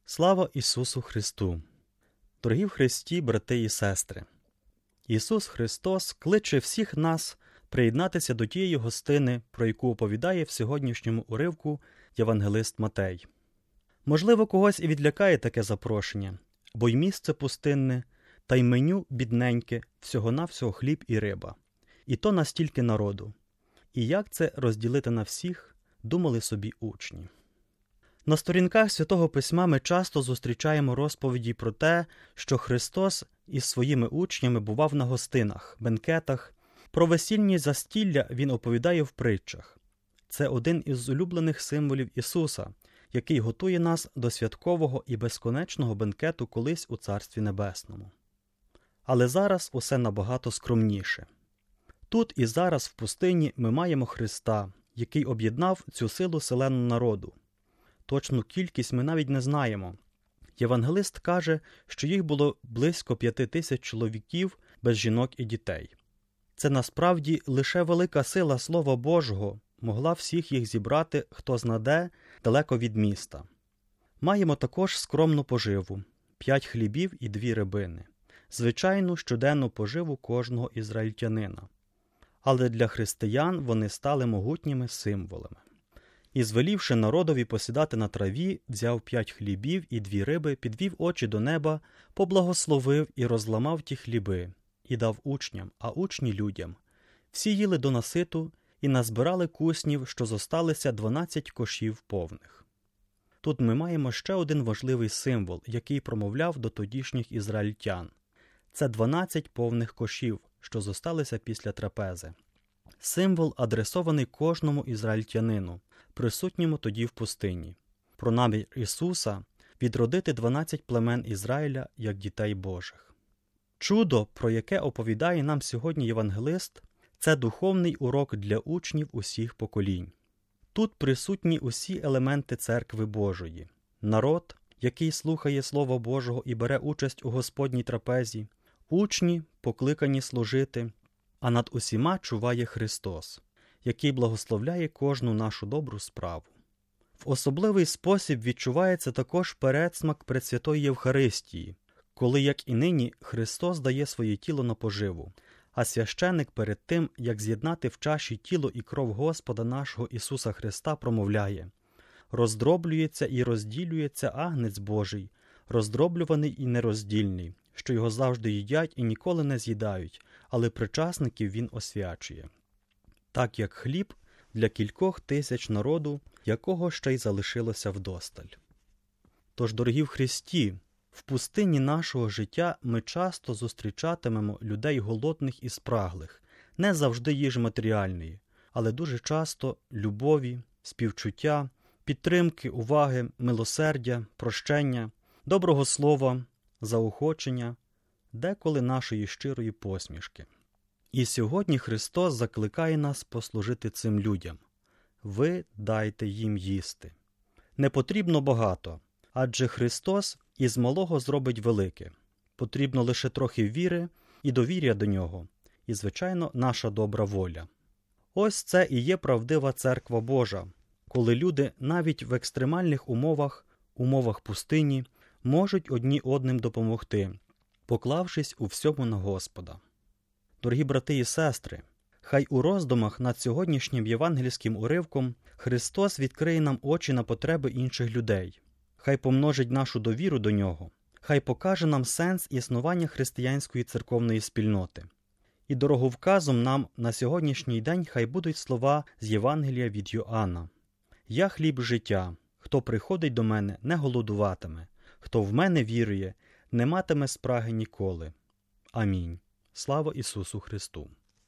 Слава Ісусу Христу! Дорогі в Христі, брати і сестри! Ісус Христос кличе всіх нас приєднатися до тієї гостини, про яку оповідає в сьогоднішньому уривку євангелист Матей. Можливо, когось і відлякає таке запрошення, бо й місце пустинне, та й меню бідненьке, всього-навсього хліб і риба. І то настільки народу. І як це розділити на всіх, думали собі учні. На сторінках Святого Письма ми часто зустрічаємо розповіді про те, що Христос із своїми учнями бував на гостинах, бенкетах. Про весільні застілля Він оповідає в притчах. Це один із улюблених символів Ісуса, який готує нас до святкового і безконечного бенкету колись у Царстві Небесному. Але зараз усе набагато скромніше. Тут і зараз в пустині ми маємо Христа, який об'єднав цю силу селену народу. Точну кількість ми навіть не знаємо. Євангелист каже, що їх було близько 5000 чоловіків без жінок і дітей. Це насправді лише велика сила Слова Божого могла всіх їх зібрати, хто знаде, далеко від міста. Маємо також скромну поживу – 5 хлібів і 2 рибини. Звичайну щоденну поживу кожного ізраїльтянина. Але для християн вони стали могутніми символами. І, звелівши народові посідати на траві, взяв 5 хлібів і 2 риби, підвів очі до неба, поблагословив і розламав ті хліби, і дав учням, а учні людям. Всі їли до наситу і назбирали куснів, що зосталися 12 кошів повних. Тут ми маємо ще один важливий символ, який промовляв до тодішніх ізраїльтян. Це 12 повних кошів, що зосталися після трапези. Символ адресований кожному ізраїльтянину, присутньому тоді в пустині. Про намір Ісуса відродити 12 племен Ізраїля як дітей Божих. Чудо, про яке оповідає нам сьогодні євангелист, це духовний урок для учнів усіх поколінь. Тут присутні усі елементи Церкви Божої. Народ, який слухає Слова Божого і бере участь у Господній трапезі, учні, покликані служити, а над усіма чуває Христос, який благословляє кожну нашу добру справу. В особливий спосіб відчувається також передсмак Пресвятої Євхаристії, коли, як і нині, Христос дає своє тіло на поживу, а священик перед тим, як з'єднати в чаші тіло і кров Господа нашого Ісуса Христа, промовляє: «Роздроблюється і розділюється агнець Божий, роздроблюваний і нероздільний, що його завжди їдять і ніколи не з'їдають, але причасників він освячує. Так як хліб для кількох тисяч народу, якого ще й залишилося вдосталь». Тож, дорогі в Христі, в пустині нашого життя ми часто зустрічатимемо людей голодних і спраглих, не завжди їжі матеріальної, але дуже часто любові, співчуття, підтримки, уваги, милосердя, прощення, доброго слова, заохочення, деколи нашої щирої посмішки. І сьогодні Христос закликає нас послужити цим людям. Ви дайте їм їсти. Не потрібно багато, адже Христос із малого зробить велике. Потрібно лише трохи віри і довір'я до Нього, і, звичайно, наша добра воля. Ось це і є правдива Церква Божа, коли люди навіть в екстремальних умовах пустині, можуть одні одним допомогти, поклавшись у всьому на Господа. Дорогі брати і сестри, хай у роздумах над сьогоднішнім євангельським уривком Христос відкриє нам очі на потреби інших людей, хай помножить нашу довіру до Нього, хай покаже нам сенс існування християнської церковної спільноти. І дороговказом нам на сьогоднішній день хай будуть слова з Євангелія від Йоанна. «Я хліб життя, хто приходить до мене, не голодуватиме, хто в мене вірує, не матиме спраги ніколи. Амінь. Слава Ісусу Христу!»